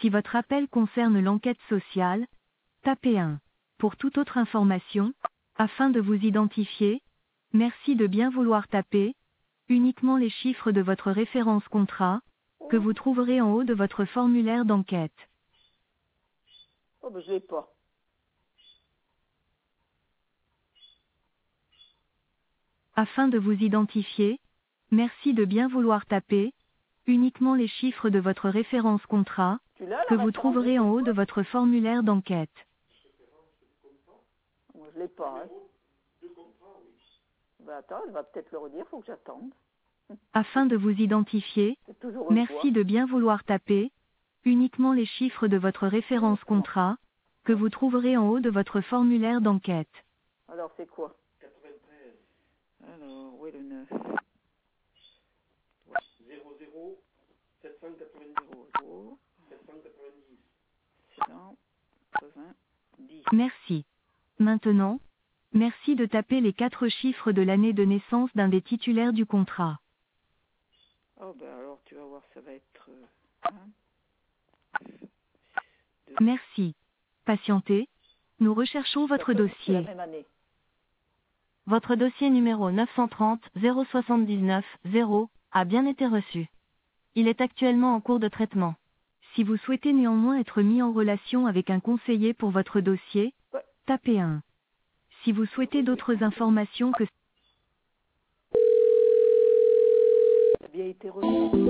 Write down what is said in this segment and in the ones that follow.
Si votre appel concerne l'enquête sociale, tapez 1. Pour toute autre information, afin de vous identifier, merci de bien vouloir taper uniquement les chiffres de votre référence contrat, que vous trouverez en haut de votre formulaire d'enquête. Oh, ben je l'ai pas. Afin de vous identifier, merci de bien vouloir taper uniquement les chiffres de votre référence contrat, Tu l'as, que la vous référence trouverez en haut de votre formulaire d'enquête. Moi, je l'ai pas. Hein. Ben attends, elle va peut-être le redire, faut que j'attende. Afin de vous identifier, C'est toujours une merci fois. de bien vouloir taper uniquement les chiffres de votre référence contrat, que vous trouverez en haut de votre formulaire d'enquête. Alors, c'est quoi? 93. Alors, oui, le 9. 00 790 00 790. 790. Merci. Maintenant, merci de taper les 4 chiffres de l'année de naissance d'un des titulaires du contrat. Oh, ben alors, tu vas voir, ça va être... Merci. Patientez. Nous recherchons votre C'est la dossier. même année. Votre dossier numéro 930 079 0 a bien été reçu. Il est actuellement en cours de traitement. Si vous souhaitez néanmoins être mis en relation avec un conseiller pour votre dossier, Ouais. tapez 1. Si vous souhaitez d'autres informations que... Ça a bien été reçu.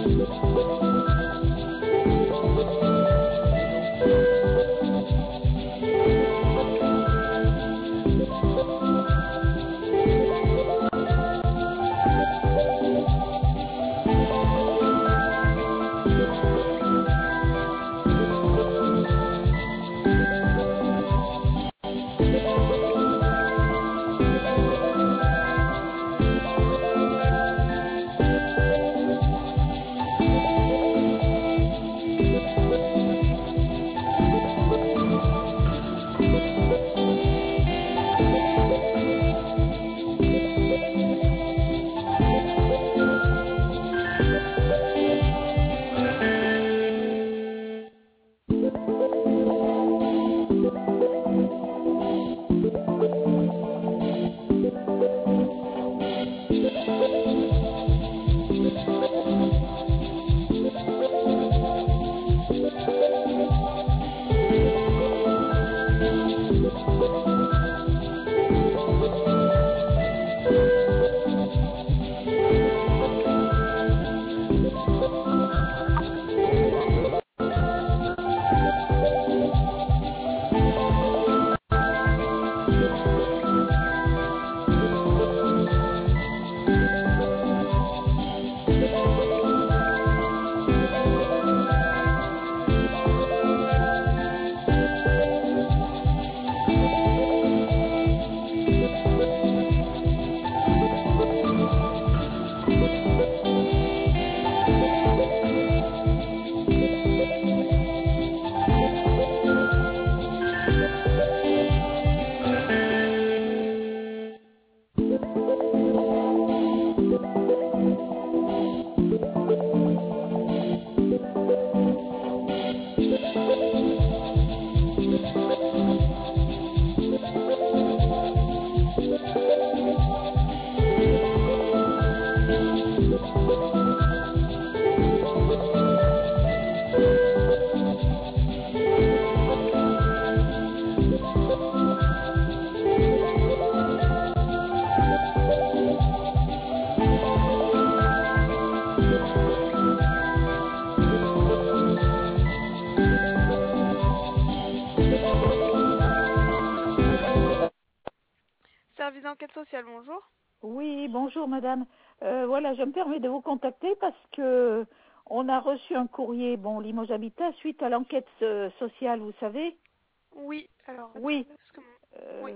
Service d'enquête sociale, bonjour. Oui, bonjour madame. Voilà, je me permets de vous contacter parce que on a reçu un courrier, bon, Limoges Habitat, suite à l'enquête sociale, vous savez. Oui, alors, Oui. attendez, parce que oui.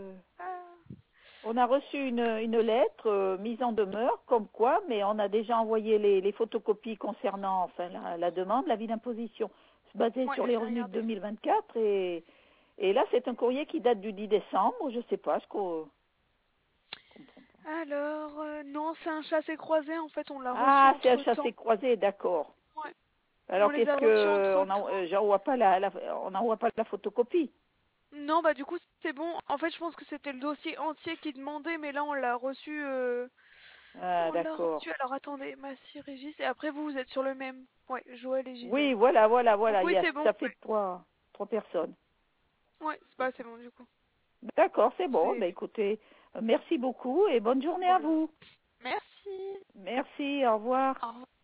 On a reçu une lettre mise en demeure, comme quoi, mais on a déjà envoyé les photocopies concernant enfin, la demande, l'avis d'imposition, basé sur les revenus de 2024. Et là, c'est un courrier qui date du 10 décembre, je ne sais pas ce qu'on... Alors, non, c'est un chassé-croisé, en fait, on l'a reçu Ah, c'est un entre-temps. chassé-croisé, d'accord. Ouais. Alors, qu'est-ce que... On n'envoie pas la photocopie. Non, bah du coup, c'est bon. En fait, je pense que c'était le dossier entier qui demandait, mais là, on l'a reçu... Ah, d'accord. Alors, attendez, Massy, Régis, et après, vous êtes sur le même. Ouais, Joël et Gisèle. Oui, voilà. Donc, oui, c'est bon. Ça fait trois personnes. Ouais, c'est bon, du coup. D'accord, c'est bon. Bah, écoutez, merci beaucoup et bonne journée à vous. Merci. Merci, au revoir. Au revoir.